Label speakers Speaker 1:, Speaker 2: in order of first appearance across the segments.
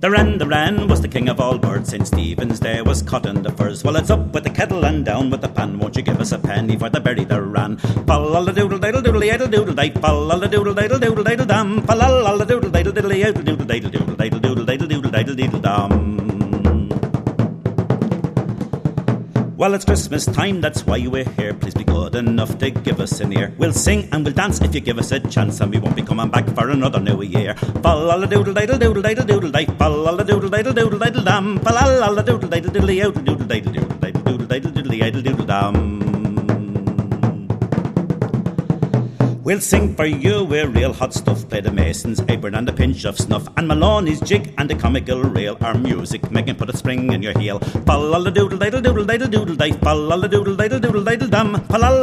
Speaker 1: The wren was the king of all birds. St. Stephen's Day was cutting the furs. Well, it's up with the kettle and down with the pan. Won't you give us a penny for the berry that ran? Pal-la-la-doodle-diddle-doodle-diddle-diddle-day, pal-la-la-doodle-diddle-diddle-diddle-dam, pal-la-la-doodle-diddle-diddle-diddle-diddle-diddle-diddle-dam. Well, it's Christmas time, that's why we're here. Please be good enough to give us an ear. We'll sing and we'll dance if you give us a chance, and we won't be coming back for another new year. Pal-la-la-doodle-diddle-diddle-diddle-diddle-day, pal-la-la-doodle-diddle-diddle-diddle-dam, pal-la-la-doodle-diddle-diddle-diddle-diddle-diddle-diddle-dam. We'll sing for you, we're real hot stuff. Play the Mason's apron and a pinch of snuff, and Maloney's jig and the comical reel. Our music making put a spring in your heel. Pal-la-la-doodle-diddle-diddle-diddle-diddle-day, pal-la-la-doodle-diddle-diddle-diddle-dam,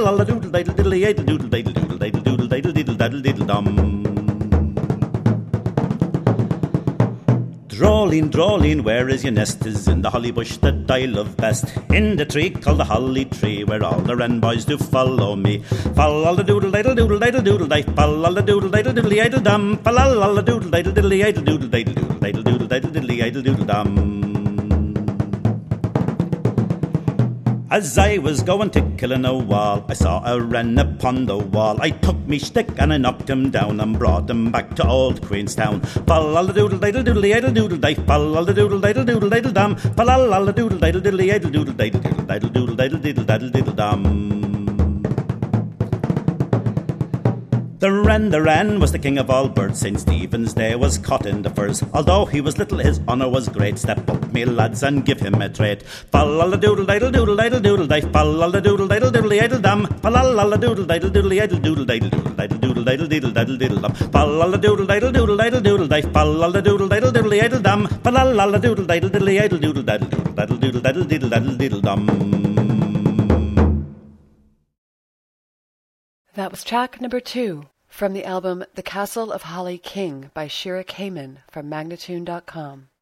Speaker 1: pal-la-la-doodle-diddle-diddle-diddle-diddle-diddle-diddle-dam. Drawling, where is your nest? Is in the holly bush that I love best. In the tree called the holly tree, where all the wren boys do follow me. Fal-la-la-doodle-diddle-diddle-diddle-day, fal-la-la-doodle-diddle-diddle-diddle-dam, fal-la-la-doodle-diddle-diddle-diddle-diddle-diddle-diddle-diddle-dam. As I was going to killing a wall, I saw a wren upon the wall. I took me stick and I knocked him down and brought him back to old Queenstown. Fal-la-la-doodle-diddle-diddle-diddle-day, fal-la-la-doodle-diddle-diddle-diddle-dam, fal-la-la-doodle-diddle-diddle-diddle-diddle-diddle-diddle-dam. The wren was the king of all birds. St. Stephen's Day was caught in the furs. Although he was little, his honour was great. Step up, me lads, and give him a treat. Fal-la-la-doodle-diddle-diddle-diddle-day, fal-la-la-doodle-diddle-diddle-diddle-dam, fal-la-la-doodle-diddle-diddle-diddle-diddle-diddle-diddle-dam, fal-la-la-doodle-diddle-diddle-diddle-day, fal-la-la-doodle-diddle-diddle-diddle-dam, fal-la-la-doodle-diddle-diddle-diddle-diddle-diddle-diddle-dam.
Speaker 2: That was track number 2 from the album The Castle of Holly King by Shira Kamen from Magnatune.com.